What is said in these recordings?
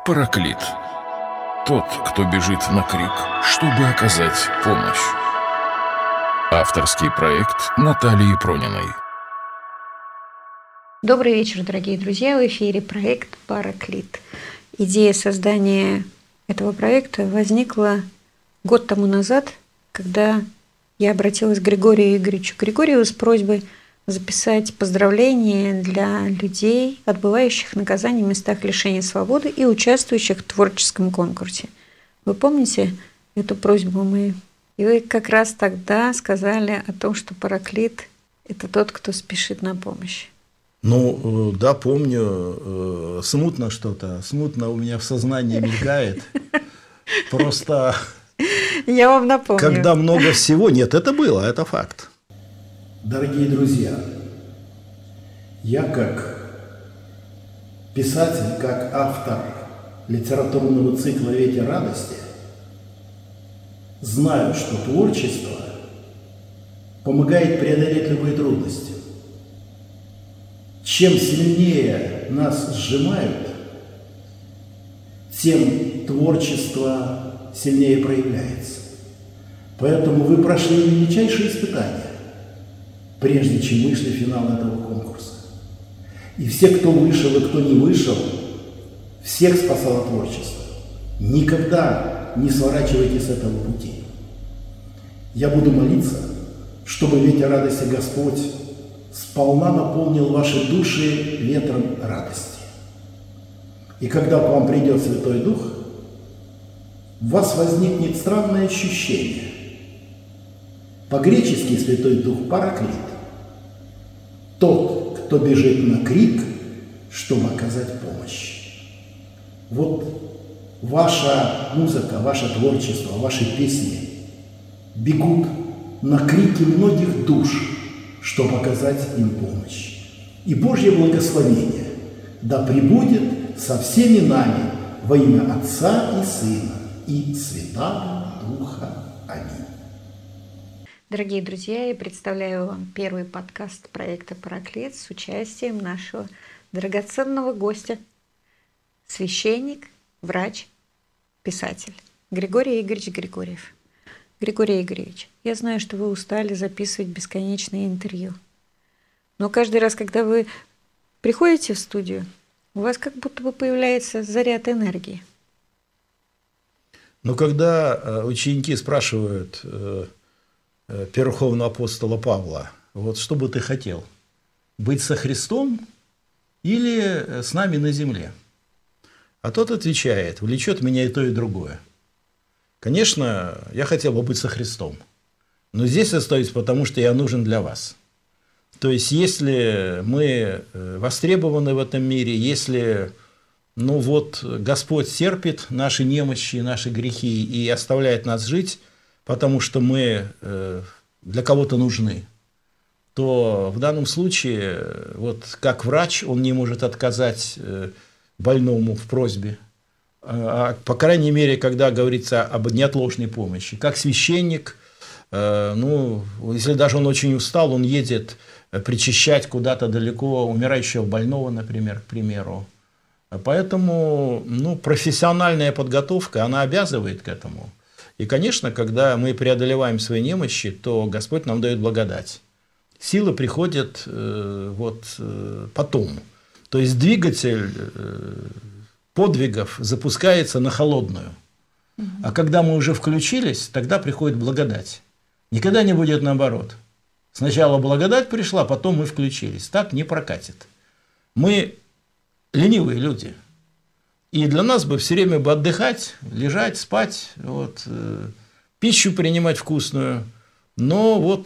Параклит. Тот, кто бежит на крик, чтобы оказать помощь. Авторский проект Натальи Прониной. Добрый вечер, дорогие друзья. В эфире проект «Параклит». Идея создания этого проекта возникла год тому назад, когда я обратилась к Григорию Игоревичу Григорьеву с просьбой записать поздравления для людей, отбывающих наказание в местах лишения свободы и участвующих в творческом конкурсе. Вы помните эту просьбу мою? И вы как раз тогда сказали о том, что параклит – это тот, кто спешит на помощь. Ну, да, помню, смутно что-то, смутно у меня в сознании мелькает. Просто, я вам напомню. Когда много всего, нет, это было, это факт. Дорогие друзья, я как писатель, как автор литературного цикла «Ветер радости» знаю, что творчество помогает преодолеть любые трудности. Чем сильнее нас сжимают, тем творчество сильнее проявляется. Поэтому вы прошли величайшие испытания, прежде чем вышли в финал этого конкурса. И все, кто вышел и кто не вышел, всех спасало творчество. Никогда не сворачивайте с этого пути. Я буду молиться, чтобы ветер радости Господь сполна наполнил ваши души ветром радости. И когда к вам придет Святой Дух, у вас возникнет странное ощущение. По-гречески Святой Дух – параклит. Тот, кто бежит на крик, чтобы оказать помощь. Вот ваша музыка, ваше творчество, ваши песни бегут на крики многих душ, чтобы оказать им помощь. И Божье благословение да пребудет со всеми нами во имя Отца и Сына и Святаго Духа. Аминь. Дорогие друзья, я представляю вам первый подкаст проекта «Параклит» с участием нашего драгоценного гостя, священник, врач, писатель Григорий Игоревич Григорьев. Григорий Игоревич, я знаю, что вы устали записывать бесконечные интервью, но каждый раз, когда вы приходите в студию, у вас как будто бы появляется заряд энергии. Но когда ученики спрашивают Верховного апостола Павла, вот что бы ты хотел, быть со Христом или с нами на земле? А тот отвечает, влечет меня и то, и другое. Конечно, я хотел бы быть со Христом, но здесь остаюсь, потому что я нужен для вас. То есть, если мы востребованы в этом мире, если Господь терпит наши немощи, наши грехи и оставляет нас жить, потому что мы для кого-то нужны, то в данном случае, как врач, он не может отказать больному в просьбе, по крайней мере, когда говорится об неотложной помощи. Как священник, если даже он очень устал, он едет причащать куда-то далеко умирающего больного, например, к примеру. Поэтому профессиональная подготовка, она обязывает к этому. И, конечно, когда мы преодолеваем свои немощи, то Господь нам дает благодать. Силы приходят потом. То есть двигатель подвигов запускается на холодную. А когда мы уже включились, тогда приходит благодать. Никогда не будет наоборот. Сначала благодать пришла, потом мы включились. Так не прокатит. Мы ленивые люди. И для нас бы все время отдыхать, лежать, спать, пищу принимать вкусную. Но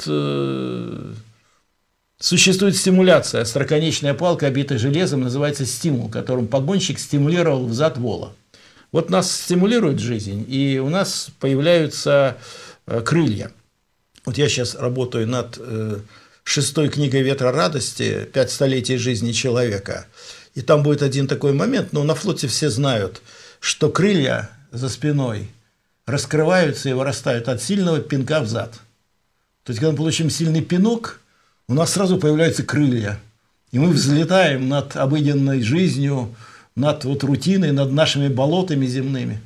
существует стимуляция. Остроконечная палка, обитая железом, называется стимул, которым погонщик стимулировал взад вола. Нас стимулирует жизнь, и у нас появляются крылья. Я сейчас работаю над 6-й книгой «Ветра радости. 5 столетий жизни человека». И там будет один такой момент, на флоте все знают, что крылья за спиной раскрываются и вырастают от сильного пинка взад. То есть, когда мы получим сильный пинок, у нас сразу появляются крылья. И мы взлетаем над обыденной жизнью, над вот рутиной, над нашими болотами земными.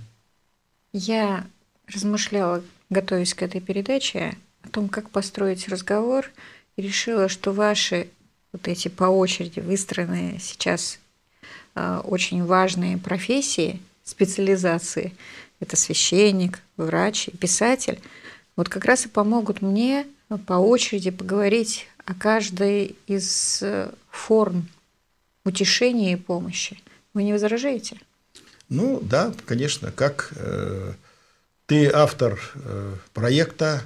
Я размышляла, готовясь к этой передаче, о том, как построить разговор, и решила, что ваши вот эти по очереди выстроенные сейчас очень важные профессии, специализации, это священник, врач и писатель, вот как раз и помогут мне по очереди поговорить о каждой из форм утешения и помощи. Вы не возражаете? Ну да, конечно, как ты автор проекта,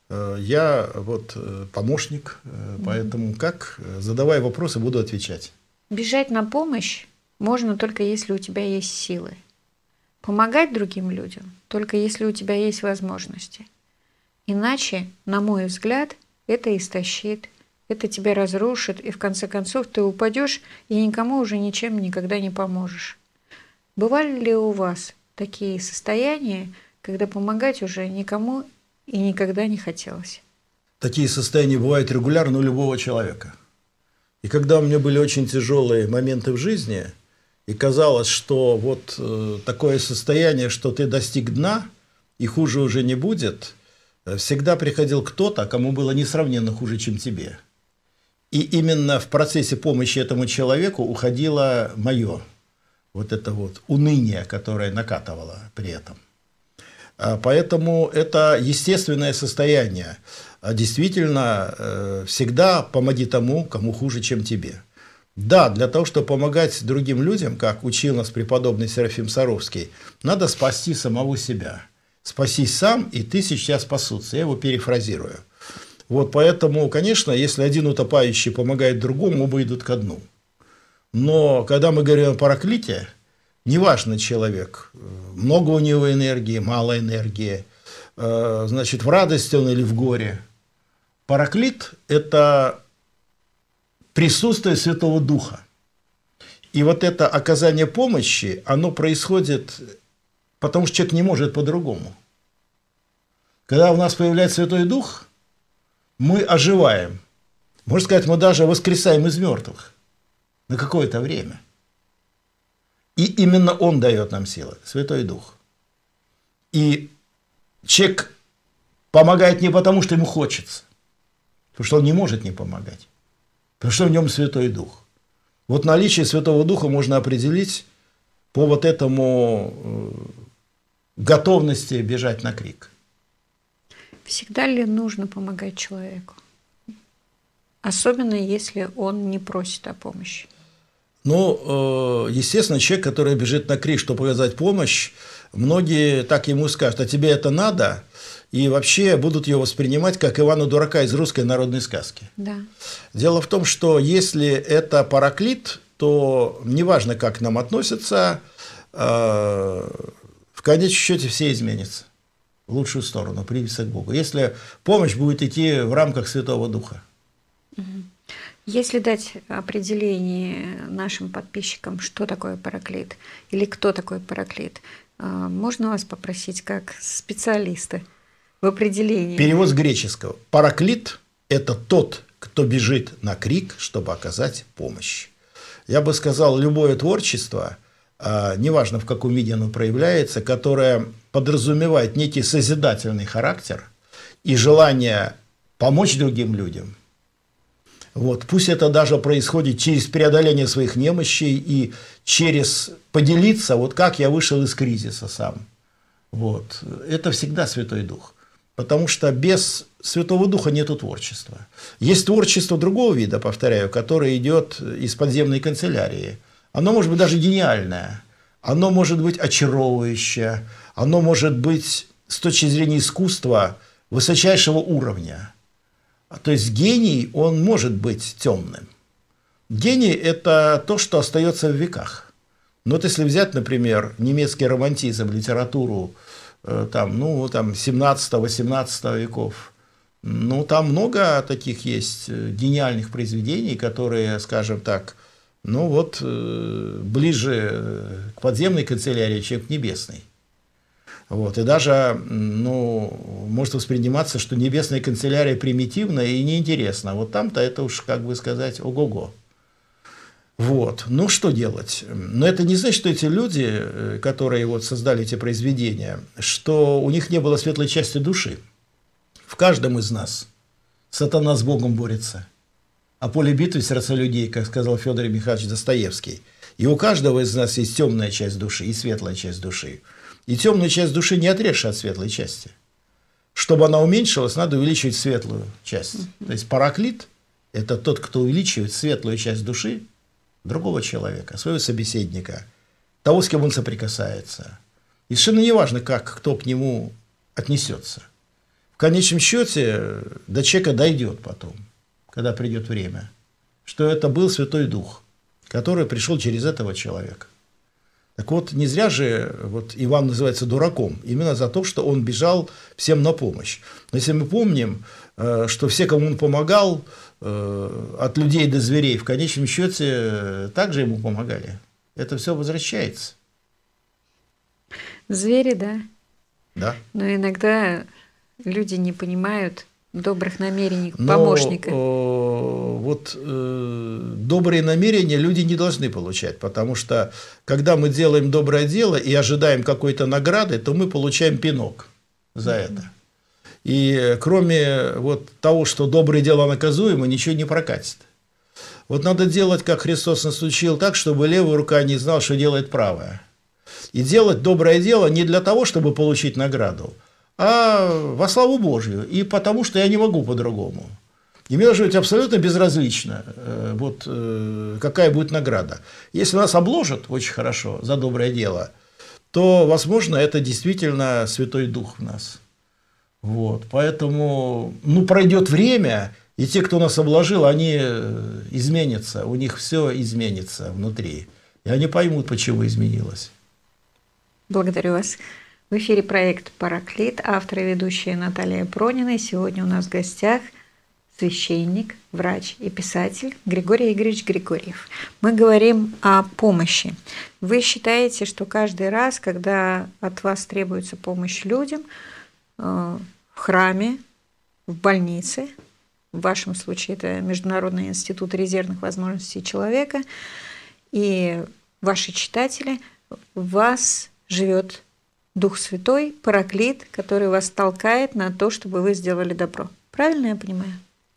я вот помощник, поэтому как, задавай вопросы, буду отвечать. Бежать на помощь можно только если у тебя есть силы. Помогать другим людям только если у тебя есть возможности. Иначе, на мой взгляд, это истощит, это тебя разрушит, и в конце концов ты упадешь и никому уже ничем никогда не поможешь. Бывали ли у вас такие состояния, когда помогать уже никому и никогда не хотелось? Такие состояния бывают регулярно у любого человека. И когда у меня были очень тяжелые моменты в жизни, и казалось, что вот такое состояние, что ты достиг дна, и хуже уже не будет, всегда приходил кто-то, кому было несравненно хуже, чем тебе. И именно в процессе помощи этому человеку уходило мое вот это вот уныние, которое накатывало при этом. Поэтому это естественное состояние. Действительно, всегда помоги тому, кому хуже, чем тебе. Да, для того, чтобы помогать другим людям, как учил нас преподобный Серафим Саровский, надо спасти самого себя. Спасись сам, и тысячи тебя спасутся. Я его перефразирую. Вот поэтому, конечно, если один утопающий помогает другому, оба идут ко дну. Но когда мы говорим о параклите, неважно человек, много у него энергии, мало энергии, значит, в радости он или в горе. Параклит – это присутствие Святого Духа. И вот это оказание помощи, оно происходит, потому что человек не может по-другому. Когда у нас появляется Святой Дух, мы оживаем. Можно сказать, мы даже воскресаем из мертвых на какое-то время. И именно Он дает нам силы, Святой Дух. И человек помогает не потому, что ему хочется, потому что он не может не помогать, потому что в нем Святой Дух. Вот наличие Святого Духа можно определить по вот этому готовности бежать на крик. Всегда ли нужно помогать человеку? Особенно, если он не просит о помощи. Ну, естественно, человек, который бежит на крик, чтобы оказать помощь, многие так ему скажут: а тебе это надо? И вообще будут ее воспринимать как Ивана Дурака из русской народной сказки. Да. Дело в том, что если это параклит, то неважно, как к нам относятся, в конечном счете все изменится в лучшую сторону, привиться к Богу, если помощь будет идти в рамках Святого Духа. Если дать определение нашим подписчикам, что такое параклит или кто такой параклит, можно вас попросить как специалиста в определении? Перевод с греческого. Параклит – это тот, кто бежит на крик, чтобы оказать помощь. Я бы сказал, любое творчество, неважно в каком виде оно проявляется, которое подразумевает некий созидательный характер и желание помочь другим людям. Вот, пусть это даже происходит через преодоление своих немощей и через поделиться, вот как я вышел из кризиса сам. Вот. Это всегда Святой Дух. Потому что без Святого Духа нету творчества. Есть творчество другого вида, повторяю, которое идет из подземной канцелярии. Оно может быть даже гениальное, оно может быть очаровывающее, оно может быть с точки зрения искусства высочайшего уровня. То есть гений, он может быть темным. Гений – это то, что остается в веках. Но вот если взять, например, немецкий романтизм, литературу там 17-18 веков, ну, там много таких есть гениальных произведений, которые, скажем так, ну вот ближе к подземной канцелярии, чем к небесной. Вот, и даже может восприниматься, что небесная канцелярия примитивна и неинтересна. Вот там-то это уж, как бы сказать, ого-го. Вот. Ну, что делать? Но это не значит, что эти люди, которые вот создали эти произведения, что у них не было светлой части души. В каждом из нас сатана с Богом борется. А поле битвы – сердца людей, как сказал Федор Михайлович Достоевский. И у каждого из нас есть темная часть души и светлая часть души. И темную часть души не отрежешь от светлой части. Чтобы она уменьшилась, надо увеличивать светлую часть. То есть параклит – это тот, кто увеличивает светлую часть души другого человека, своего собеседника, того, с кем он соприкасается. И совершенно не важно, кто к нему отнесется. В конечном счете до человека дойдет потом, когда придет время, что это был Святой Дух, который пришел через этого человека. Так вот, не зря же вот Иван называется дураком, именно за то, что он бежал всем на помощь. Но если мы помним, что все, кому он помогал, от людей до зверей, в конечном счете также ему помогали. Это все возвращается. Звери, да. Да. Но иногда люди не понимают добрых намерений помощника. Добрые намерения люди не должны получать, потому что когда мы делаем доброе дело и ожидаем какой-то награды, то мы получаем пинок за это. И кроме вот того, что доброе дело наказуемо, ничего не прокатит. Вот надо делать, как Христос нас учил, так, чтобы левая рука не знала, что делает правая. И делать доброе дело не для того, чтобы получить награду, а во славу Божью, и потому что я не могу по-другому. И мне должно быть абсолютно безразлично, какая будет награда. Если нас обложат очень хорошо за доброе дело, то, возможно, это действительно Святой Дух в нас. Вот. Поэтому, пройдет время, и те, кто нас обложил, они изменятся, у них все изменится внутри. И они поймут, почему изменилось. Благодарю вас. В эфире проект «Параклит», автор и ведущая Наталья Пронина. И сегодня у нас в гостях священник, врач и писатель Григорий Игоревич Григорьев. Мы говорим о помощи. Вы считаете, что каждый раз, когда от вас требуется помощь людям, в храме, в больнице, в вашем случае это Международный институт резервных возможностей человека, и ваши читатели, в вас живет Дух Святой, Параклит, который вас толкает на то, чтобы вы сделали добро. Правильно я понимаю?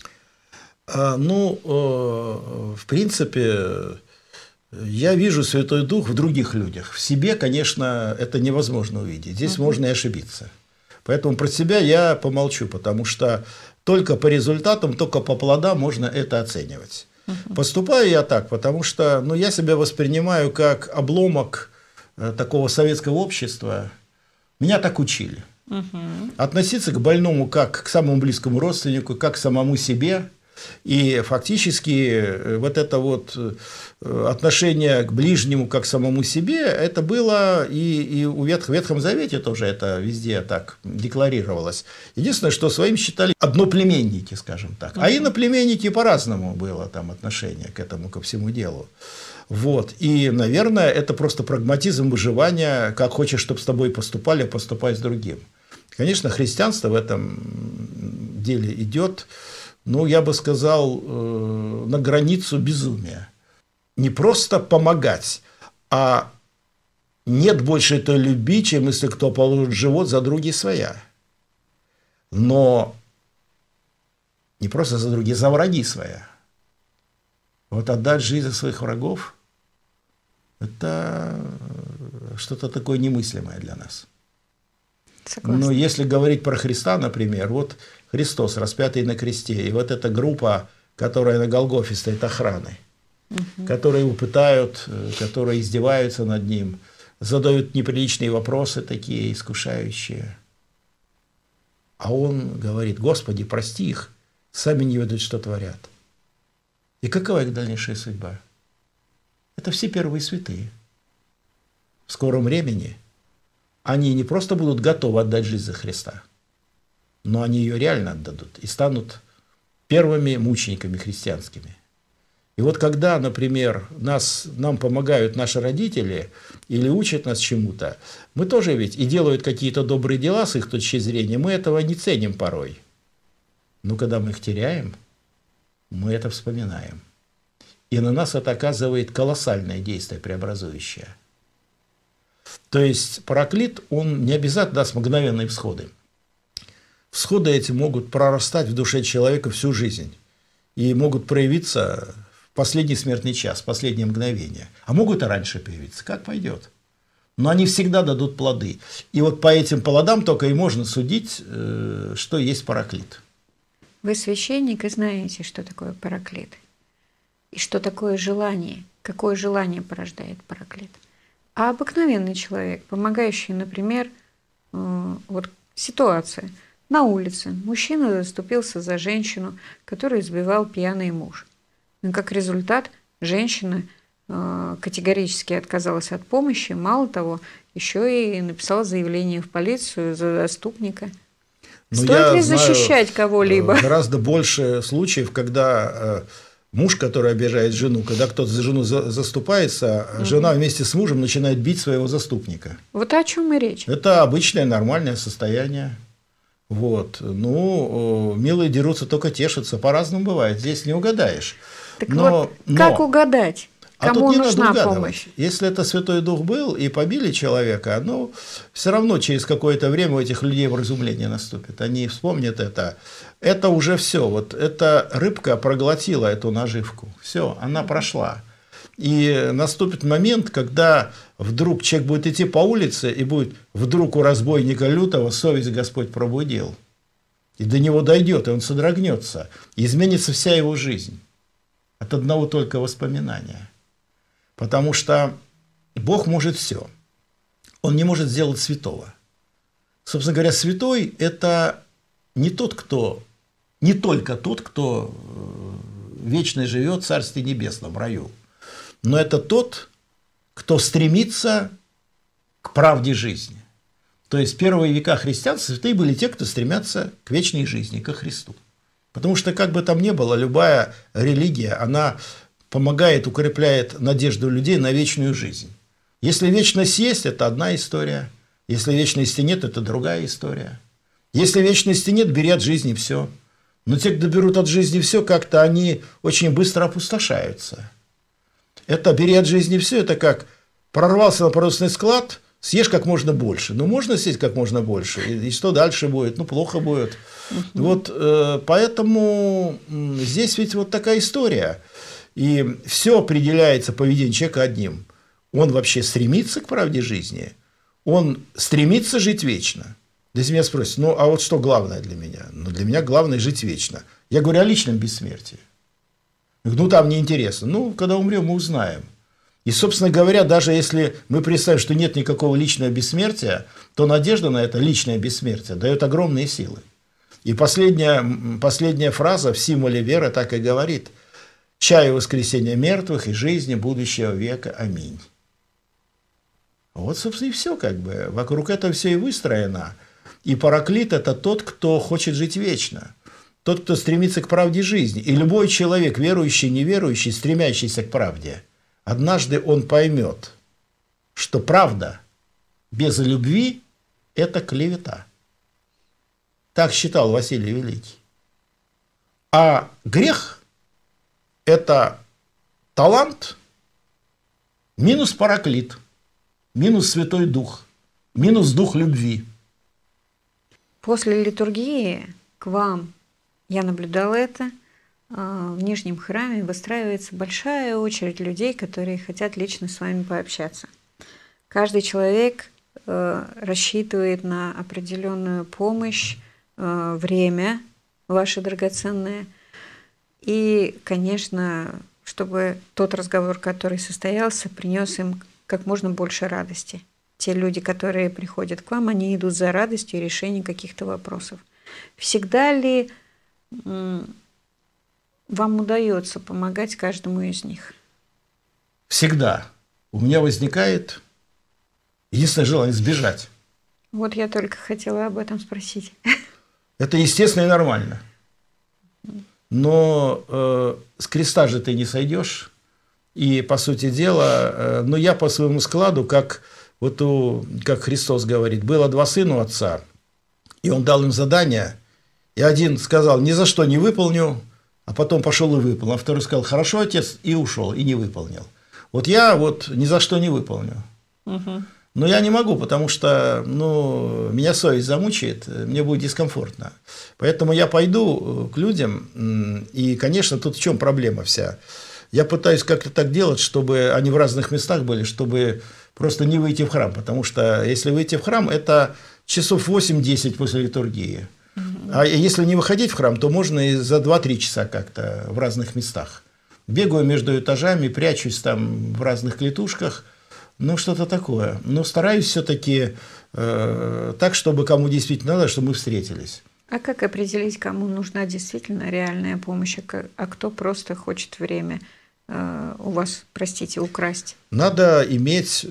В принципе, я вижу Святой Дух в других людях. В себе, конечно, это невозможно увидеть. Здесь можно и ошибиться. Поэтому про себя я помолчу, потому что только по результатам, только по плодам можно это оценивать. Поступаю я так, потому что я себя воспринимаю как обломок такого советского общества. Меня так учили. Относиться к больному как к самому близкому родственнику, как к самому себе. И фактически вот это вот отношение к ближнему как к самому себе, это было и в Ветхом Завете тоже это везде так декларировалось. Единственное, что своим считали одноплеменники, скажем так. А иноплеменники по-разному было там отношение к этому, ко всему делу. Вот. И, наверное, это просто прагматизм выживания, как хочешь, чтобы с тобой поступали, поступай с другим. Конечно, христианство в этом деле идет, я бы сказал, на границу безумия. Не просто помогать, а нет больше той любви, чем если кто положит живот за други своя. Но не просто за други, за враги своя. Вот отдать жизнь за своих врагов – это что-то такое немыслимое для нас. Согласна. Но если говорить про Христа, например, вот Христос, распятый на кресте, и вот эта группа, которая на Голгофе стоит охраной, которые его пытают, которые издеваются над ним, задают неприличные вопросы такие, искушающие. А он говорит: Господи, прости их, сами не ведают, что творят. И какова их дальнейшая судьба? Это все первые святые. В скором времени они не просто будут готовы отдать жизнь за Христа, но они ее реально отдадут и станут первыми мучениками христианскими. И вот когда, например, нам помогают наши родители или учат нас чему-то, мы тоже ведь и делают какие-то добрые дела с их точки зрения, мы этого не ценим порой. Но когда мы их теряем, мы это вспоминаем. И на нас это оказывает колоссальное действие преобразующее. То есть параклит, он не обязательно даст мгновенные всходы. Всходы эти могут прорастать в душе человека всю жизнь. И могут проявиться в последний смертный час, в последнее мгновение. А могут и раньше появиться, как пойдет. Но они всегда дадут плоды. И вот по этим плодам только и можно судить, что есть параклит. Вы священник и знаете, что такое параклит. И что такое желание, какое желание порождает параклит. А обыкновенный человек, помогающий, например, вот ситуация. На улице мужчина заступился за женщину, которую избивал пьяный муж. Но как результат женщина категорически отказалась от помощи, мало того, еще и написала заявление в полицию за заступника. Стоит ли защищать кого-либо? Гораздо больше случаев, когда муж, который обижает жену, когда кто-то за жену заступается, жена вместе с мужем начинает бить своего заступника. Вот о чем и речь. Это обычное нормальное состояние. Вот. Ну, милые дерутся, только тешатся. По-разному бывает. Здесь не угадаешь. Так как угадать? Кому нужна помощь? Если это Святой Дух был и побили человека, ну, все равно через какое-то время у этих людей вразумление наступит. Они вспомнят это. Это уже все. Вот эта рыбка проглотила эту наживку. Все, она прошла. И наступит момент, когда вдруг человек будет идти по улице, и будет вдруг у разбойника лютого совесть Господь пробудил. И до него дойдет, и он содрогнется. И изменится вся его жизнь. От одного только воспоминания. Потому что Бог может все. Он не может сделать святого. Собственно говоря, святой – это не только тот, кто вечно живет в Царстве Небесном, в раю. Но это тот, кто стремится к правде жизни. То есть в первые века христианства святые были те, кто стремятся к вечной жизни, ко Христу. Потому что, как бы там ни было, любая религия, она помогает, укрепляет надежду людей на вечную жизнь. Если вечность есть, это одна история. Если вечности нет, это другая история. Если вечности нет, бери от жизни все. Но те, кто берут от жизни все, как-то они очень быстро опустошаются. Это бери от жизни все, это как прорвался на продовольственный склад, съешь как можно больше. Ну, можно съесть как можно больше. И что дальше будет? Ну, плохо будет. Вот поэтому здесь ведь вот такая история. И все определяется поведением человека одним. Он вообще стремится к правде жизни, он стремится жить вечно. Если меня спросят, ну а вот что главное для меня? Ну, для меня главное жить вечно. Я говорю о личном бессмертии. Ну, там неинтересно. Ну, когда умрем, мы узнаем. И, собственно говоря, даже если мы представим, что нет никакого личного бессмертия, то надежда на это личное бессмертие дает огромные силы. И последняя фраза в символе веры так и говорит: «Чаю воскресения мертвых и жизни будущего века. Аминь». Вот, собственно, и все как бы. Вокруг этого все и выстроено. И параклит – это тот, кто хочет жить вечно. Тот, кто стремится к правде жизни. И любой человек, верующий, неверующий, стремящийся к правде, однажды он поймет, что правда без любви – это клевета. Так считал Василий Великий. А грех – это талант минус параклит, минус Святой Дух, минус дух любви. После литургии к вам, я наблюдала это, в Нижнем храме выстраивается большая очередь людей, которые хотят лично с вами пообщаться. Каждый человек рассчитывает на определенную помощь, время ваше драгоценное. И, конечно, чтобы тот разговор, который состоялся, принес им как можно больше радости. Те люди, которые приходят к вам, они идут за радостью и решением каких-то вопросов. Всегда ли вам удается помогать каждому из них? Всегда. У меня возникает единственное желание сбежать. Вот я только хотела об этом спросить. Это естественно и нормально. Но с креста же ты не сойдешь. И, по сути дела, но я по своему складу, как Христос говорит, было 2 сына у отца, и он дал им задание, и один сказал: ни за что не выполню, а потом пошел и выполнил. А второй сказал: хорошо, отец, и ушел, и не выполнил. Вот я вот ни за что не выполню. Но я не могу, потому что меня совесть замучает, мне будет дискомфортно. Поэтому я пойду к людям, и, конечно, тут в чем проблема вся. Я пытаюсь как-то так делать, чтобы они в разных местах были, чтобы просто не выйти в храм. Потому что если выйти в храм, это часов 8-10 после литургии. А если не выходить в храм, то можно и за 2-3 часа как-то в разных местах. Бегаю между этажами, прячусь там в разных клетушках. Что-то такое. Но стараюсь все-таки так, чтобы кому действительно надо, чтобы мы встретились. А как определить, кому нужна действительно реальная помощь, а кто просто хочет время у вас, простите, украсть? Надо иметь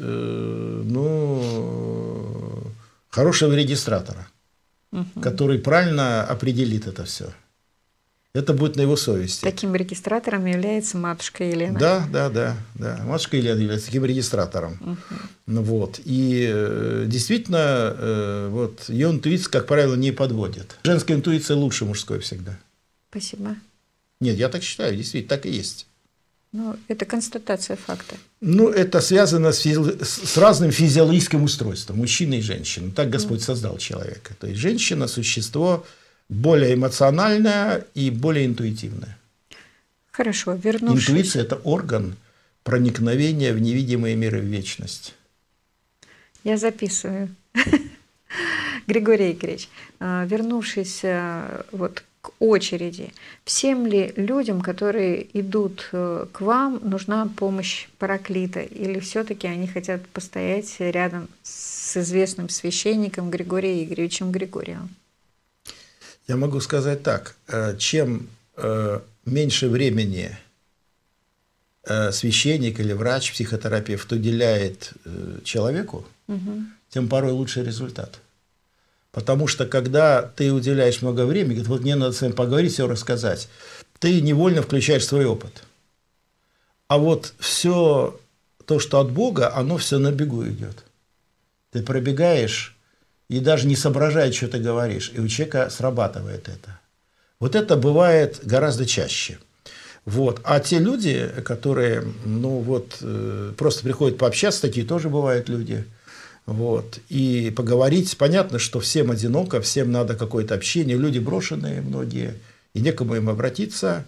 хорошего регистратора, который правильно определит это все. Это будет на его совести. Таким регистратором является матушка Елена. Да. Матушка Елена является таким регистратором. Вот. И действительно, ее интуиция, как правило, не подводит. Женская интуиция лучше мужской всегда. Спасибо. Нет, я так считаю, действительно, так и есть. Это констатация факта. Это связано с разным физиологическим устройством мужчины и женщины. Так Господь создал человека. То есть женщина – существо более эмоциональное и более интуитивное. Хорошо, вернувшись. Интуиция – это орган проникновения в невидимые миры, в вечность. Я записываю. Григорий Игоревич, вернувшись к очереди, всем ли людям, которые идут к вам, нужна помощь параклита? Или все-таки они хотят постоять рядом с известным священником Григорием Игоревичем Григорьевым? Я могу сказать так. Чем меньше времени священник или врач, психотерапевт уделяет человеку, тем порой лучший результат. Потому что, когда ты уделяешь много времени, говорит, мне надо с вами поговорить, все рассказать, ты невольно включаешь свой опыт. А все то, что от Бога, оно все на бегу идет. Ты пробегаешь и даже не соображаешь, что ты говоришь, и у человека срабатывает это. Это бывает гораздо чаще. А те люди, которые просто приходят пообщаться, такие тоже бывают люди. И поговорить, понятно, что всем одиноко, всем надо какое-то общение, люди брошенные многие, и некому им обратиться.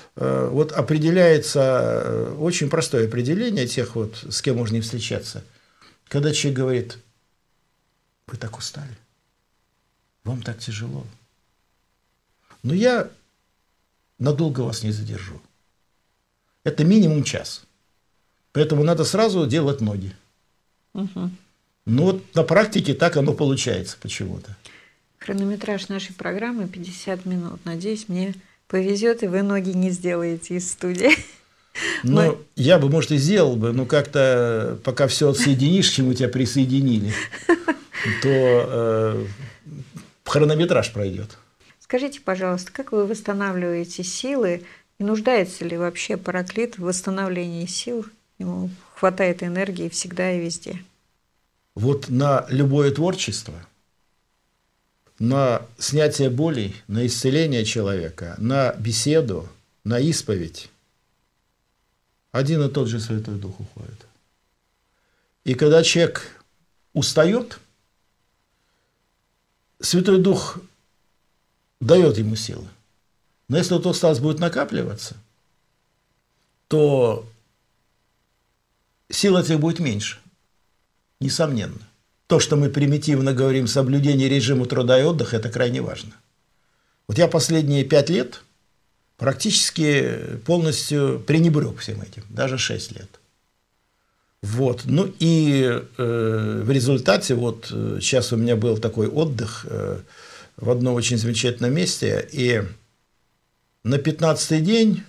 Определяется очень простое определение тех, с кем можно не встречаться. Когда человек говорит: вы так устали, вам так тяжело, но я надолго вас не задержу. Это минимум час. Поэтому надо сразу делать ноги. На практике так оно получается почему-то. Хронометраж нашей программы 50 минут. Надеюсь, мне повезет, и вы ноги не сделаете из студии. Я бы, может, и сделал бы, но как-то пока все отсоединишь, к чему тебя присоединили, то хронометраж пройдет. Скажите, пожалуйста, как вы восстанавливаете силы, и нуждается ли вообще параклит в восстановлении сил? Ему хватает энергии всегда и везде. На любое творчество, на снятие болей, на исцеление человека, на беседу, на исповедь один и тот же Святой Дух уходит. И когда человек устает, Святой Дух дает ему силы. Но если эта усталость будет накапливаться, то сила этих будет меньше. Несомненно. То, что мы примитивно говорим соблюдение режима труда и отдыха, это крайне важно. Я последние 5 лет практически полностью пренебрег всем этим, даже 6 лет. И в результате, сейчас у меня был такой отдых в одном очень замечательном месте, и на 15-й день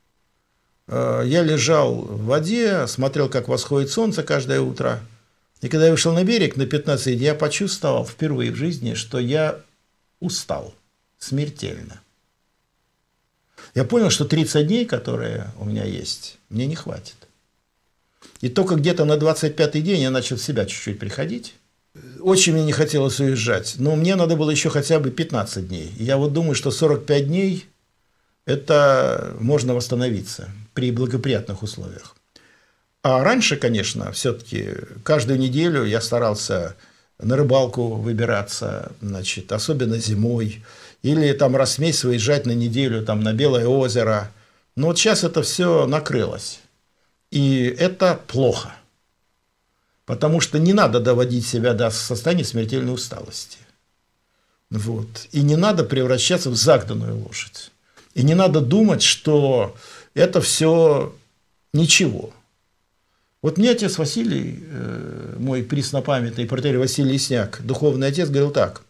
я лежал в воде, смотрел, как восходит солнце каждое утро. И когда я вышел на берег на 15-й день, я почувствовал впервые в жизни, что я устал смертельно. Я понял, что 30 дней, которые у меня есть, мне не хватит. И только где-то на 25-й день я начал в себя чуть-чуть приходить. Очень мне не хотелось уезжать, но мне надо было еще хотя бы 15 дней. И я думаю, что 45 дней это можно восстановиться при благоприятных условиях. А раньше, конечно, все-таки каждую неделю я старался на рыбалку выбираться, значит, особенно зимой, или там раз в месяц выезжать на неделю там, на Белое озеро. Но вот сейчас это все накрылось. И это плохо. Потому что не надо доводить себя до состояния смертельной усталости. Вот. И не надо превращаться в загнанную лошадь. И не надо думать, что это все ничего. Вот мне отец Василий, мой преснопамятный протоиерей Василий Ясняк, духовный отец, говорил так.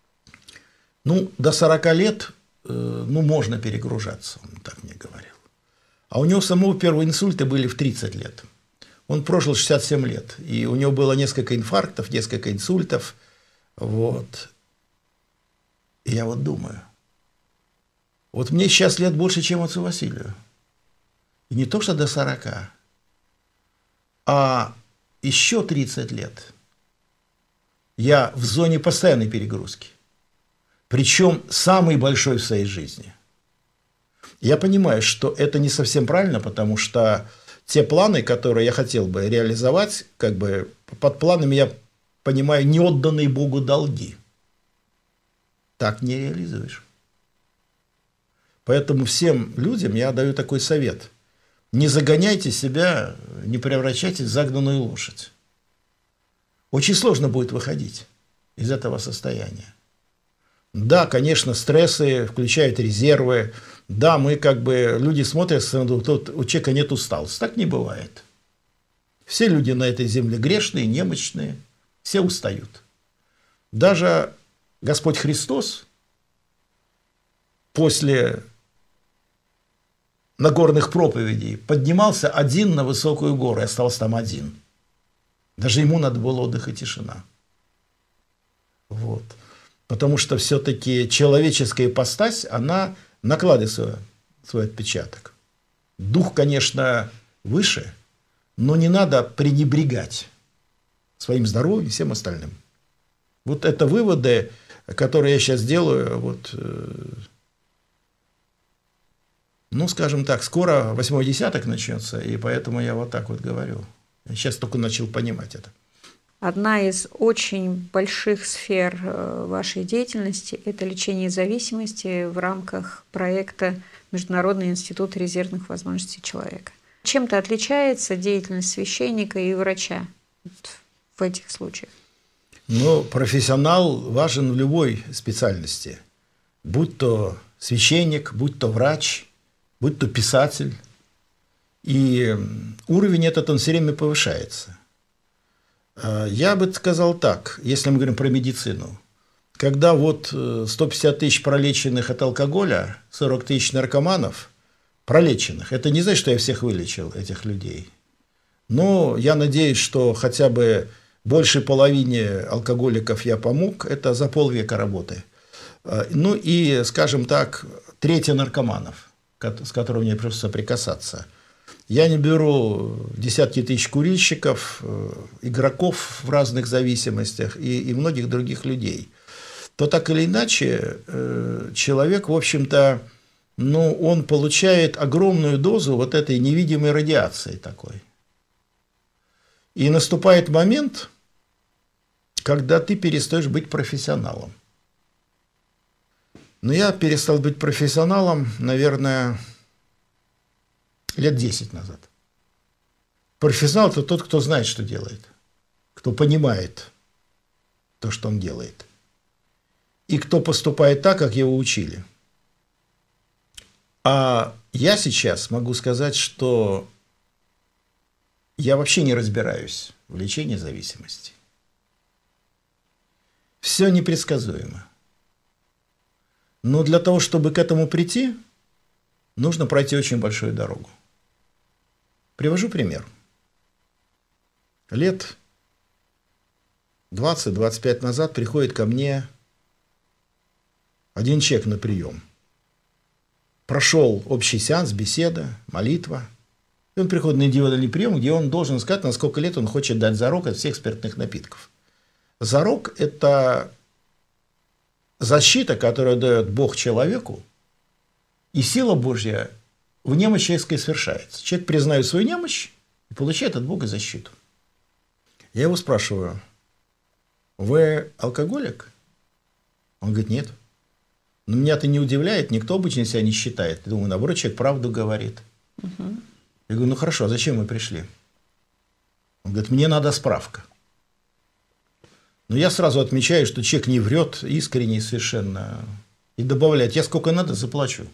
До 40 лет, можно перегружаться, он так мне говорил. А у него самого первые инсульты были в 30 лет. Он прожил 67 лет, и у него было несколько инфарктов, несколько инсультов. Вот. И я вот думаю, вот мне сейчас лет больше, чем отцу Василию. И не то, что до 40, а еще 30 лет я в зоне постоянной перегрузки. Причем самый большой в своей жизни. Я понимаю, что это не совсем правильно, потому что те планы, которые я хотел бы реализовать, как бы под планами я понимаю неотданные Богу долги. Так не реализуешь. Поэтому всем людям я даю такой совет. Не загоняйте себя, не превращайтесь в загнанную лошадь. Очень сложно будет выходить из этого состояния. Да, конечно, стрессы включают резервы. Да, мы люди смотрят, тут у человека нет усталости. Так не бывает. Все люди на этой земле грешные, немощные, все устают. Даже Господь Христос после Нагорных проповедей поднимался один на высокую гору и остался там один. Даже ему надо было отдых и тишина. Вот. Потому что все-таки человеческая ипостась, она накладывает свой отпечаток. Дух, конечно, выше, но не надо пренебрегать своим здоровьем и всем остальным. Вот это выводы, которые я сейчас делаю, скажем так, скоро 8-й десяток начнется, и поэтому я вот так вот говорю. Я сейчас только начал понимать это. Одна из очень больших сфер вашей деятельности – это лечение зависимости в рамках проекта Международный институт резервных возможностей человека. Чем-то отличается деятельность священника и врача в этих случаях? Профессионал важен в любой специальности. Будь то священник, будь то врач, будь то писатель. И уровень этот, он все время повышается. Я бы сказал так, если мы говорим про медицину. Когда 150 тысяч пролеченных от алкоголя, 40 тысяч наркоманов пролеченных, это не значит, что я всех вылечил, этих людей. Но я надеюсь, что хотя бы большей половине алкоголиков я помог, это за полвека работы. И, скажем так, третья наркоманов, с которыми мне пришлось соприкасаться. Я не беру десятки тысяч курильщиков, игроков в разных зависимостях и многих других людей. То так или иначе, человек, в общем-то, он получает огромную дозу вот этой невидимой радиации такой. И наступает момент, когда ты перестаешь быть профессионалом. Но я перестал быть профессионалом, наверное, лет 10 назад. Профессионал – это тот, кто знает, что делает, кто понимает то, что он делает, и кто поступает так, как его учили. А я сейчас могу сказать, что я вообще не разбираюсь в лечении зависимости. Все непредсказуемо. Но для того, чтобы к этому прийти, нужно пройти очень большую дорогу. Привожу пример. Лет 20-25 назад приходит ко мне один человек на прием. Прошел общий сеанс, беседа, молитва. И он приходит на индивидуальный прием, где он должен сказать, на сколько лет он хочет дать зарок от всех спиртных напитков. Зарок – это защита, которую дает Бог человеку И сила Божья в немощи человеческой совершается. Человек признает свою немощь и получает от Бога защиту. Я его спрашиваю: вы алкоголик? Он говорит: нет. Но меня это не удивляет, никто обычно себя не считает. Я думаю, наоборот, человек правду говорит. Я говорю: ну хорошо, а зачем вы пришли? Он говорит: мне надо справка. Но я сразу отмечаю, что человек не врет, искренне совершенно. И добавляет: я сколько надо, заплачу.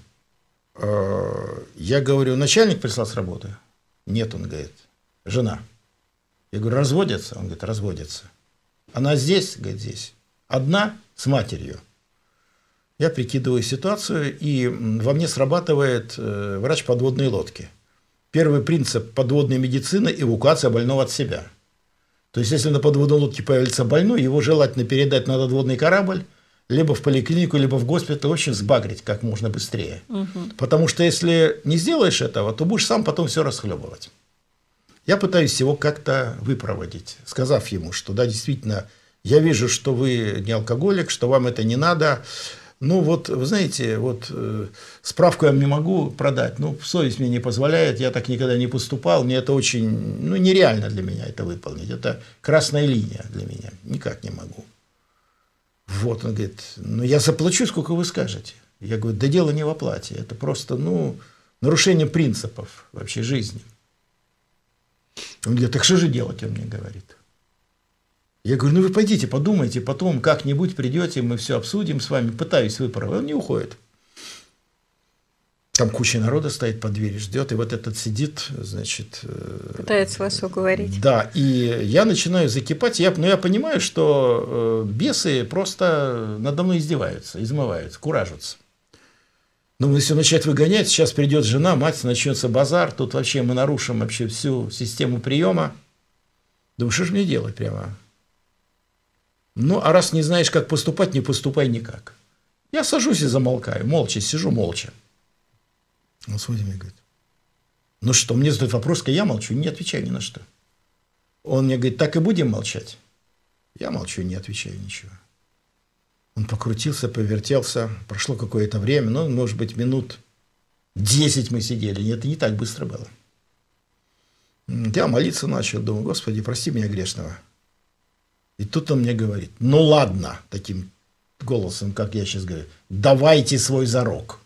Я говорю: начальник прислал с работы? Нет, он говорит: жена. Я говорю: разводятся? Он говорит: разводятся. Она здесь? Говорит: здесь. Одна с матерью. Я прикидываю ситуацию, и во мне срабатывает врач подводной лодки. Первый принцип подводной медицины – эвакуация больного от себя. То есть, если на подводной лодке появится больной, его желательно передать на надводный корабль, либо в поликлинику, либо в госпиталь, в общем, сбагрить как можно быстрее. Потому что если не сделаешь этого, то будешь сам потом все расхлебывать. Я пытаюсь его как-то выпроводить, сказав ему, что да, действительно, я вижу, что вы не алкоголик, что вам это не надо. Ну вот, вы знаете, вот справку я не могу продать, ну совесть мне не позволяет, я так никогда не поступал, мне это очень, ну нереально для меня это выполнить, это красная линия для меня, никак не могу. Вот, он говорит: ну я заплачу, сколько вы скажете. Я говорю: да дело не в оплате, это просто, ну, нарушение принципов вообще жизни. Он говорит: так что же делать, он мне говорит. Я говорю: ну вы пойдите, подумайте, потом как-нибудь придете, мы все обсудим с вами, пытаюсь выпроводить. Он не уходит. Там куча народа стоит под дверью, ждет, и вот этот сидит, значит... Пытается вас уговорить. Да, и я начинаю закипать, но я понимаю, что бесы просто надо мной издеваются, измываются, куражатся. Но если начать выгонять, сейчас придет жена, мать, начнется базар, тут вообще мы нарушим вообще всю систему приема. Думаю, что же мне делать прямо? Ну, а раз не знаешь, как поступать, не поступай никак. Я сажусь и замолкаю, молча, сижу молча. Он смотрит мне и говорит: ну что, мне задают вопрос, я молчу, не отвечаю ни на что. Он мне говорит: так и будем молчать? Я молчу, не отвечаю ничего. Он покрутился, повертелся, прошло какое-то время, ну, может быть, минут 10 мы сидели, это не так быстро было. Я молиться начал, думаю: Господи, прости меня грешного. И тут он мне говорит: ну ладно, таким голосом, как я сейчас говорю, давайте свой зарок.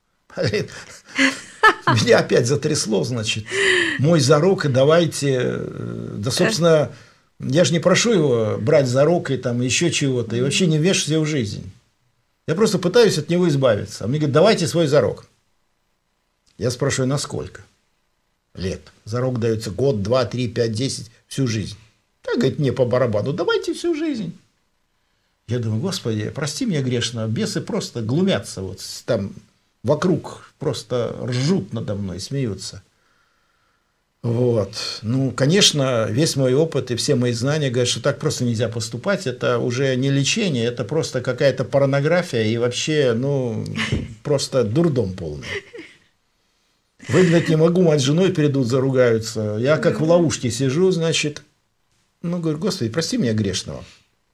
Меня опять затрясло, значит, мой зарок, и давайте, да, собственно, я же не прошу его брать зарок и там еще чего-то, и вообще не вешать его в жизнь. Я просто пытаюсь от него избавиться. А мне говорят: давайте свой зарок. Я спрашиваю: на сколько лет? Зарок дается год, 2, 3, 5, 10, всю жизнь. Так, говорит, мне по барабану, давайте всю жизнь. Я думаю: Господи, прости меня грешного, бесы просто глумятся, вот там вокруг просто ржут надо мной, смеются. Вот. Ну, конечно, весь мой опыт и все мои знания говорят, что так просто нельзя поступать, это уже не лечение, это просто какая-то порнография и вообще, ну, просто дурдом полный. Выгнать не могу, мать с женой перейдут, заругаются. Я как в ловушке сижу, значит... Ну, говорю: Господи, прости меня грешного.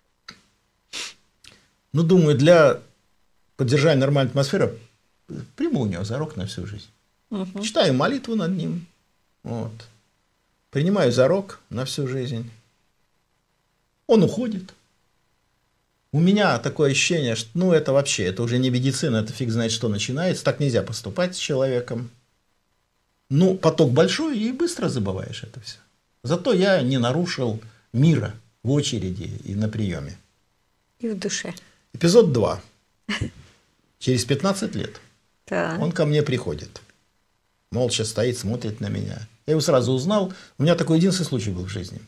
Ну, думаю, для поддержания нормальной атмосферы приму у него зарок на всю жизнь. Читаю молитву над ним. Вот. Принимаю зарок на всю жизнь. Он уходит. У меня такое ощущение, что ну, это вообще, это уже не медицина, это фиг знает, что начинается. Так нельзя поступать с человеком. Ну, поток большой, и быстро забываешь это все. Зато я не нарушил мира в очереди и на приеме. И в душе. Эпизод 2. Через 15 лет Да. он ко мне приходит. Молча стоит, смотрит на меня. Я его сразу узнал. У меня такой единственный случай был в жизни.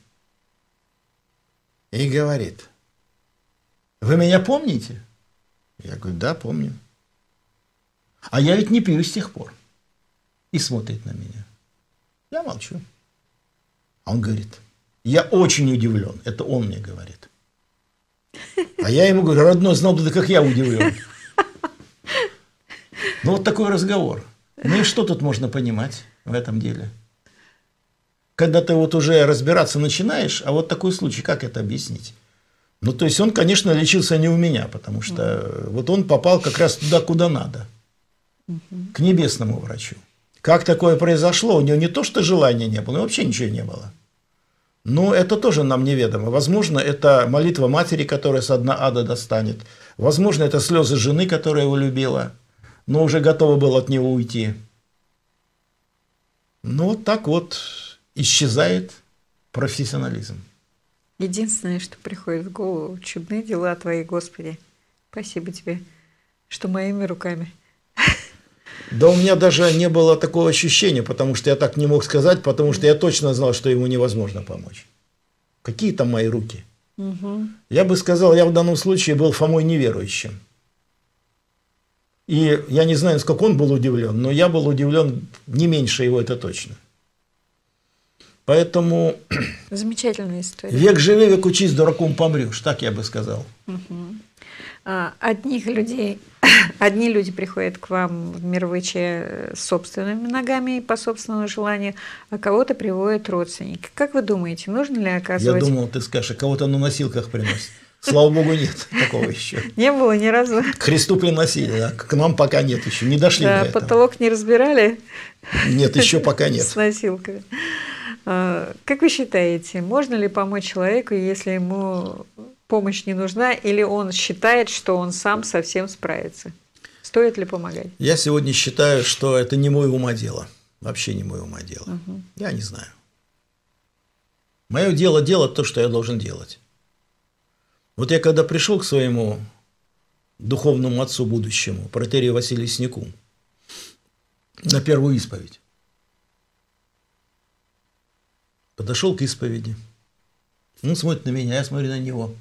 И говорит: вы меня помните? Я говорю: да, помню. А я ведь не пью с тех пор. И смотрит на меня. Я молчу. А он говорит: я очень удивлен. Это он мне говорит. А я ему говорю: родной, знал бы ты, как я удивлен. Ну, вот такой разговор. Ну, и что тут можно понимать в этом деле? Когда ты вот уже разбираться начинаешь, а вот такой случай, как это объяснить? Ну, то есть, он, конечно, лечился не у меня, потому что вот он попал как раз туда, куда надо. к небесному врачу. Как такое произошло? У него не то, что желания не было, вообще ничего не было. Но это тоже нам неведомо. Возможно, это молитва матери, которая со дна ада достанет. Возможно, это слезы жены, которая его любила, но уже готова была от него уйти. Ну, вот так вот исчезает профессионализм. Единственное, что приходит в голову, чудные дела Твои, Господи. Спасибо Тебе, что моими руками. Да у меня даже не было такого ощущения, потому что я так не мог сказать, потому что я точно знал, что ему невозможно помочь. Какие там мои руки? Я бы сказал, я в данном случае был Фомой неверующим. И я не знаю, насколько он был удивлен, но я был удивлен не меньше его, это точно. Поэтому Замечательная история. век живи, век учись, дураком помрешь, так я бы сказал. Одни люди приходят к вам в мир ВЧ собственными ногами и по собственному желанию, а кого-то приводят родственники. Как вы думаете, нужно ли оказывать... Я думал, ты скажешь, а кого-то на носилках приносит. Слава богу, нет такого еще. Не было ни разу. К Христу приносили, да? К нам пока нет еще, не дошли до этого. Потолок не разбирали? Нет, еще пока нет. С носилками. Как вы считаете, можно ли помочь человеку, если ему помощь не нужна, или он считает, что он сам совсем справится? Стоит ли помогать? Я сегодня считаю, что это не мой ума дело. Вообще не мой ума дело. Я не знаю. Мое дело делать то, что я должен делать. Вот я когда пришел к своему духовному отцу будущему, протоиерею Василию Сняку, на первую исповедь, подошел к исповеди. Он смотрит на меня, я смотрю на него.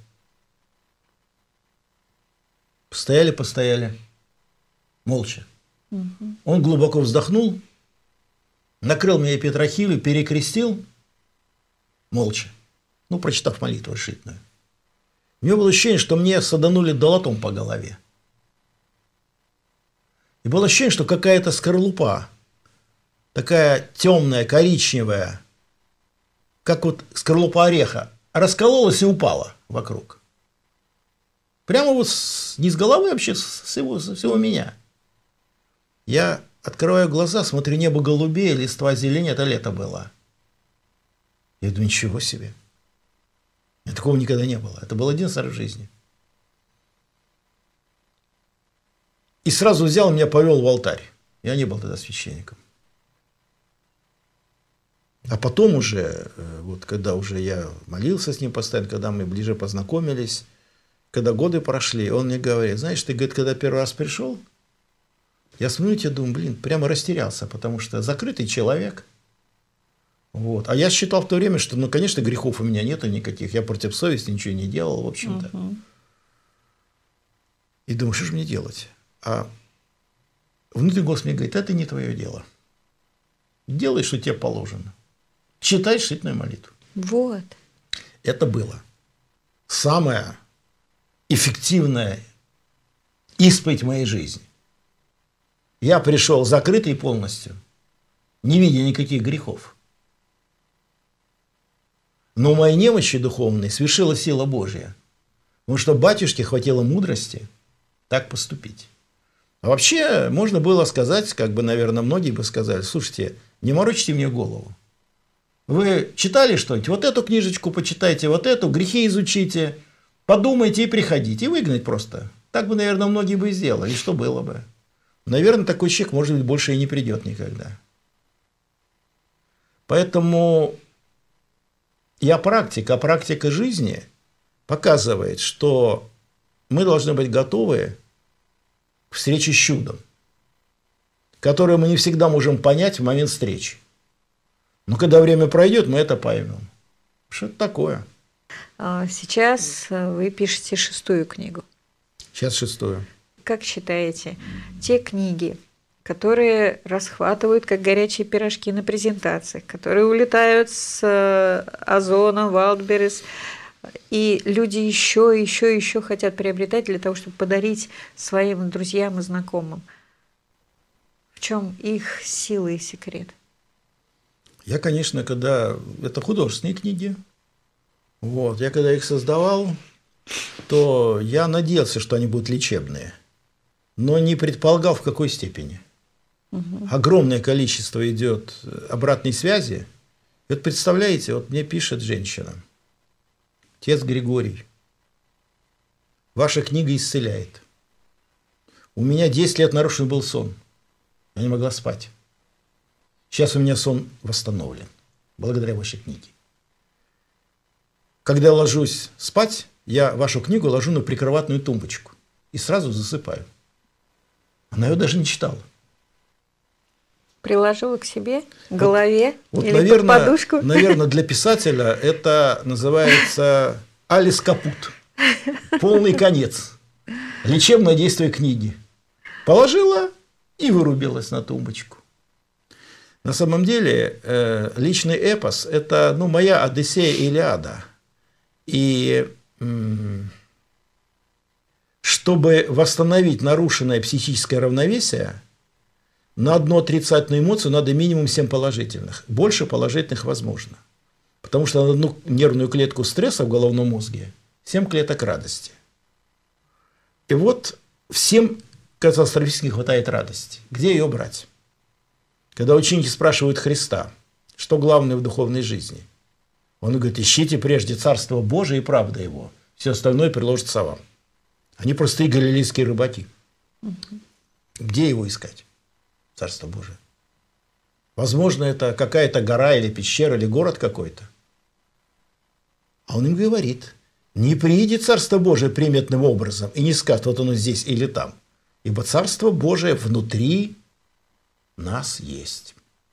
Постояли, молча. Он глубоко вздохнул, накрыл меня петрохилью, перекрестил, молча. Ну, прочитав молитву решительную. У него было ощущение, что мне саданули долотом по голове. И было ощущение, что какая-то скорлупа, такая темная, коричневая, как вот скорлупа ореха, раскололась и упала вокруг. Прямо вот не с головы, вообще с всего меня. Я открываю глаза, смотрю, небо голубее, листва зеленее, это лето было. Я думаю, ничего себе. Такого никогда не было. Это был один раз в жизни. И сразу взял, меня повел в алтарь. Я не был тогда священником. А потом уже, вот когда уже я молился с ним постоянно, когда мы ближе познакомились, когда годы прошли, он мне говорит, знаешь, ты, говорит, когда первый раз пришел, я смотрю, я думаю, прямо растерялся, потому что закрытый человек. Вот. А я считал в то время, что, ну, конечно, грехов у меня нету никаких, я против совести ничего не делал, в общем-то. И думаю, что же мне делать? А внутри голос мне говорит, это не твое дело. Делай, что тебе положено. Читай решительную молитву. Вот. Это было самое эффективная исповедь моей жизни. Я пришел закрытый полностью, не видя никаких грехов. Но у моей немощи духовной свершила сила Божья. Потому что батюшке хватило мудрости так поступить. А вообще, можно было сказать, как бы, наверное, многие бы сказали, слушайте, не морочите мне голову. Вы читали что-нибудь? Вот эту книжечку почитайте, вот эту, грехи изучите, подумайте и приходите. И выгнать просто. Так бы, наверное, многие бы и сделали. И что было бы? Наверное, такой человек, может быть, больше и не придет никогда. Поэтому я практик, а практика жизни показывает, что мы должны быть готовы к встрече с чудом, которое мы не всегда можем понять в момент встречи. Но когда время пройдет, мы это поймем. Что это такое? Сейчас вы пишете 6-ю книгу. Сейчас 6-ю. Как считаете, те книги, которые расхватывают как горячие пирожки на презентациях, которые улетают с Озона, Wildberries, и люди еще хотят приобретать для того, чтобы подарить своим друзьям и знакомым. В чем их сила и секрет? Я, конечно, когда... Это художественные книги. Вот. Я когда их создавал, то я надеялся, что они будут лечебные. Но не предполагал, в какой степени. огромное количество идет обратной связи. Вот представляете, вот мне пишет женщина: отец Григорий, ваша книга исцеляет. У меня 10 лет нарушен был сон. Я не могла спать. Сейчас у меня сон восстановлен благодаря вашей книге. Когда я ложусь спать, я вашу книгу ложу на прикроватную тумбочку и сразу засыпаю. Она ее даже не читала. Приложила к себе, к голове вот, или наверное, под подушку? Наверное, для писателя это называется алис капут. Полный конец. Лечебное действие книги. Положила и вырубилась на тумбочку. На самом деле, личный эпос – это моя Одиссея и Илиада. И чтобы восстановить нарушенное психическое равновесие, на одну отрицательную эмоцию надо минимум 7 положительных. Больше положительных возможно. Потому что на одну нервную клетку стресса в головном мозге 7 клеток радости. И вот всем катастрофически не хватает радости. Где ее брать? Когда ученики спрашивают Христа, что главное в духовной жизни, он говорит: ищите прежде Царство Божие и правда Его. Все остальное приложится вам. Они простые галилейские рыбаки. Где его искать? Царство Божие. Возможно, это какая-то гора или пещера, или город какой-то. А он им говорит: не приидет Царство Божие приметным образом и не скажет, вот оно здесь или там. Ибо Царство Божие внутри нас есть.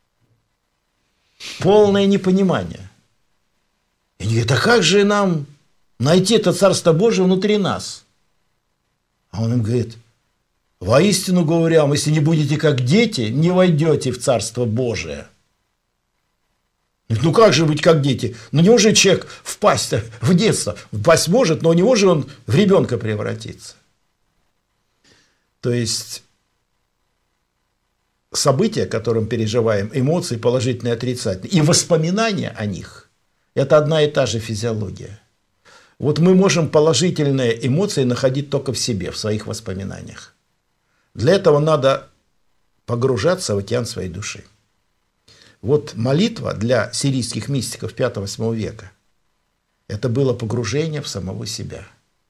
Полное непонимание. И они говорят: а как же нам найти это Царство Божие внутри нас? А он им говорит: воистину говорю вам, если не будете как дети, не войдете в Царство Божие. Ну как же быть как дети? Ну не может человек впасть в детство. Впасть может, но у него же он в ребенка превратится. То есть события, которые мы переживаем, эмоции положительные и отрицательные, и воспоминания о них – это одна и та же физиология. Вот мы можем положительные эмоции находить только в себе, в своих воспоминаниях. Для этого надо погружаться в океан своей души. Вот молитва для сирийских мистиков 5-8 века – это было погружение в самого себя.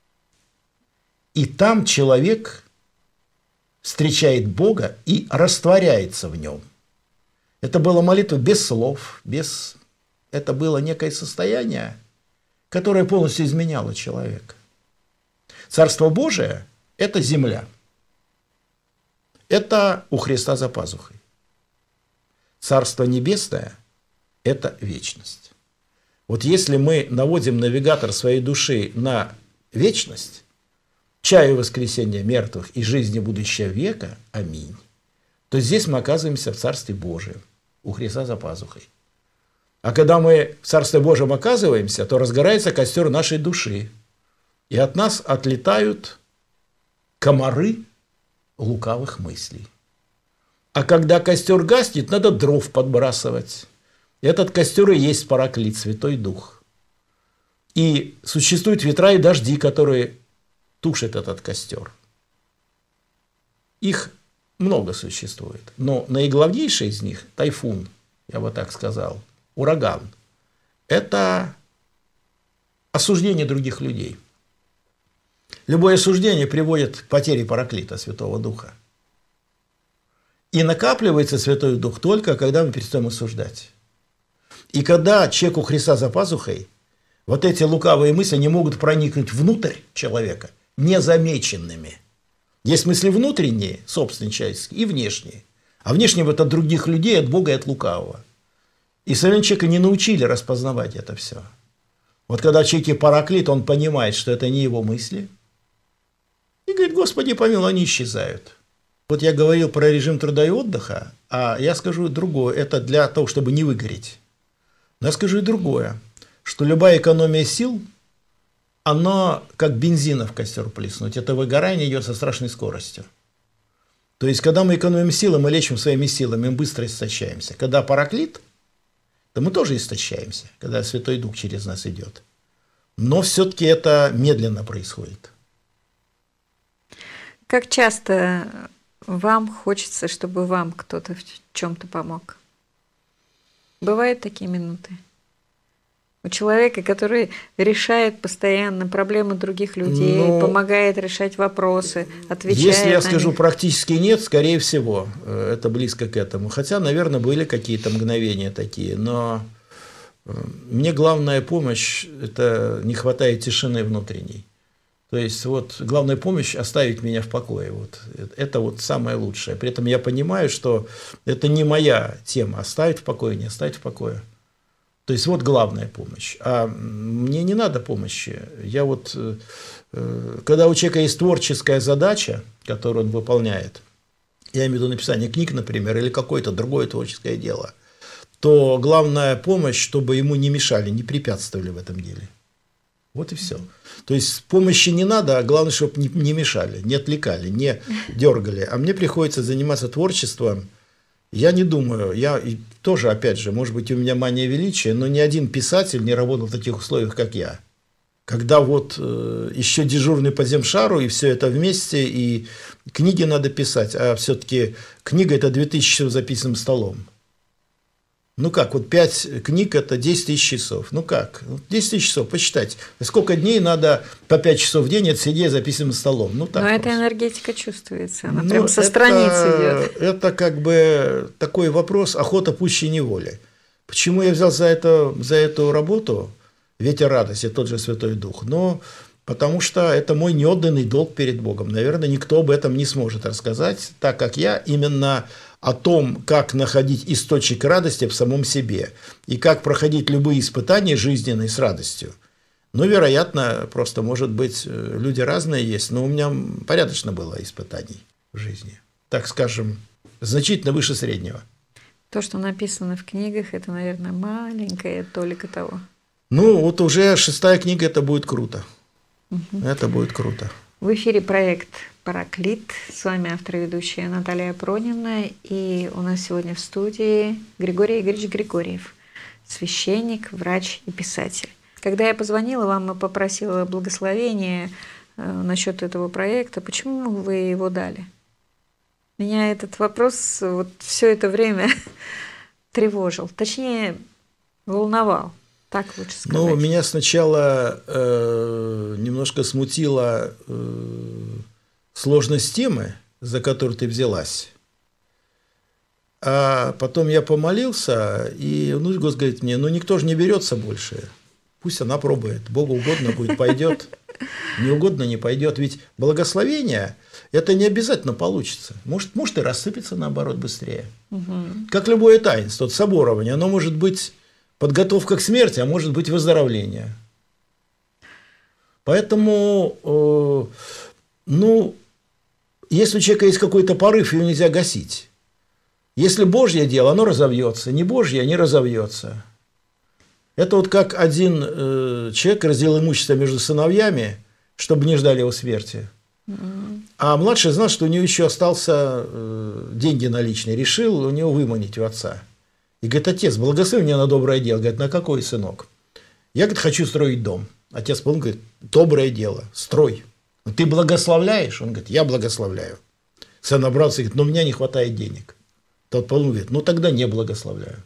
И там человек встречает Бога и растворяется в нем. Это была молитва без слов, это было некое состояние, которое полностью изменяло человека. Царство Божие – это земля. Это у Христа за пазухой. Царство Небесное – это вечность. Вот если мы наводим навигатор своей души на вечность, чаю воскресения мертвых и жизни будущего века, аминь, то здесь мы оказываемся в Царстве Божьем, у Христа за пазухой. А когда мы в Царстве Божьем оказываемся, то разгорается костер нашей души, и от нас отлетают комары лукавых мыслей. А когда костер гаснет, надо дров подбрасывать. Этот костер и есть Параклит, Святой Дух. И существуют ветра и дожди, которые тушат этот костер. Их много существует. Но наиглавнейший из них – тайфун, я бы так сказал, ураган. Это осуждение других людей. Любое осуждение приводит к потере Параклита, Святого Духа. И накапливается Святой Дух только, когда мы перестаем осуждать. И когда человеку Христа за пазухой, вот эти лукавые мысли не могут проникнуть внутрь человека незамеченными. Есть мысли внутренние, собственные, человеческие, и внешние. А внешние – это от других людей, от Бога и от лукавого. И современного человека не научили распознавать это все. Вот когда в человеке Параклит, он понимает, что это не его мысли, и говорит: Господи помилуй, они исчезают. Вот я говорил про режим труда и отдыха, а я скажу другое. Это для того, чтобы не выгореть. Но я скажу и другое, что любая экономия сил, она как бензина в костер плеснуть. Это выгорание идет со страшной скоростью. То есть, когда мы экономим силы, мы лечим своими силами, мы быстро истощаемся. Когда Параклит, то мы тоже истощаемся, когда Святой Дух через нас идет. Но все-таки это медленно происходит. Как часто вам хочется, чтобы вам кто-то в чем-то помог. Бывают такие минуты? У человека, который решает постоянно проблемы других людей, помогает решать вопросы, отвечает Если я на скажу них. практически нет, скорее всего, это близко к этому. Хотя, наверное, были какие-то мгновения такие, но мне главная помощь – это не хватает тишины внутренней. То есть, вот главная помощь – оставить меня в покое. Вот. Это вот самое лучшее. При этом я понимаю, что это не моя тема – оставить в покое, не оставить в покое. То есть, вот главная помощь. А мне не надо помощи. Я вот, когда у человека есть творческая задача, которую он выполняет, я имею в виду написание книг, например, или какое-то другое творческое дело, то главная помощь, чтобы ему не мешали, не препятствовали в этом деле. Вот и все. То есть помощи не надо, а главное, чтобы не мешали, не отвлекали, не дергали. А мне приходится заниматься творчеством. Я не думаю, я тоже, опять же, может быть, у меня мания величия, но ни один писатель не работал в таких условиях, как я. Когда вот еще дежурный по земшару, и все это вместе, и книги надо писать, а все-таки книга – это 2000 часов записанным столом. Ну как, вот 5 книг – это 10 тысяч часов. Ну как? 10 тысяч часов, посчитайте. Сколько дней надо по 5 часов в день сидеть за писанным столом? Ну, так. Но эта энергетика чувствуется, она прям со страниц идет. Это как бы такой вопрос охота пуще неволи. Почему я взял за эту работу «Ветер радости», тот же Святой Дух? Но потому что это мой неотданный долг перед Богом. Наверное, никто об этом не сможет рассказать, так как я именно о том, как находить источник радости в самом себе и как проходить любые испытания жизненные с радостью. Ну, вероятно, просто, может быть, люди разные есть, но у меня порядочно было испытаний в жизни. Так скажем, значительно выше среднего. То, что написано в книгах, это, наверное, маленькая толика того. Ну, вот уже 6-я книга, это будет круто. Это будет круто. В эфире проект «Параклит». С вами автор и ведущая Наталья Пронина. И у нас сегодня в студии Григорий Игоревич Григорьев, священник, врач и писатель. Когда я позвонила вам и попросила благословения насчет этого проекта, почему вы его дали? Меня этот вопрос вот все это время тревожил, точнее, волновал. Так лучше сказать. Ну, меня сначала немножко смутила сложность темы, за которую ты взялась. А потом я помолился, и Господь говорит мне, никто же не берется больше. Пусть она пробует. Богу угодно будет, пойдет. Не угодно не пойдет. Ведь благословение это не обязательно получится. Может и рассыпется, наоборот, быстрее. Как любое таинство, соборование, оно может быть подготовка к смерти, а может быть выздоровление. Поэтому, если у человека есть какой-то порыв, его нельзя гасить. Если Божье дело, оно разовьется, не Божье, не разовьется. Это вот как один человек разделил имущество между сыновьями, чтобы не ждали его смерти. А младший знал, что у него еще остался деньги наличные, решил у него выманить у отца. И говорит, отец, благослови меня на доброе дело. Говорит, на какой, сынок? Я, говорит, хочу строить дом. Отец говорит, доброе дело, строй. Ты благословляешь? Он говорит, я благословляю. Сын обратился и говорит, у меня не хватает денег. Тот говорит, тогда не благословляю.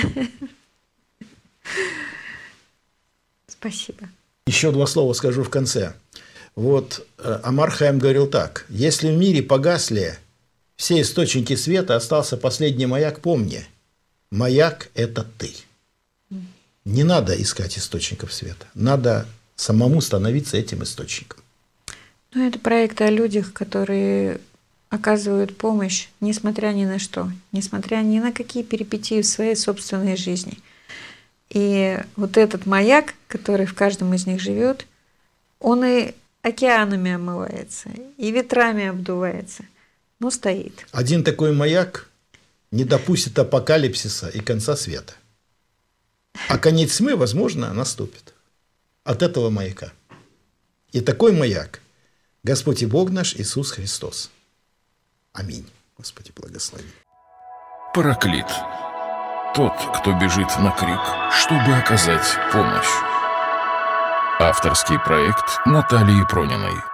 Спасибо. Еще 2 слова скажу в конце. Вот Амар Хаим говорил так. Если в мире погасли все источники света, остался последний маяк, помни. Маяк – это ты. Не надо искать источников света. Надо самому становиться этим источником. Это проект о людях, которые оказывают помощь, несмотря ни на что, несмотря ни на какие перипетии в своей собственной жизни. И вот этот маяк, который в каждом из них живет, он и океанами омывается, и ветрами обдувается, но стоит. Один такой маяк не допустит апокалипсиса и конца света. А конец тьмы, возможно, наступит от этого маяка. И такой маяк – Господь и Бог наш Иисус Христос. Аминь. Господи, благослови. Параклит. Тот, кто бежит на крик, чтобы оказать помощь. Авторский проект Натальи Прониной.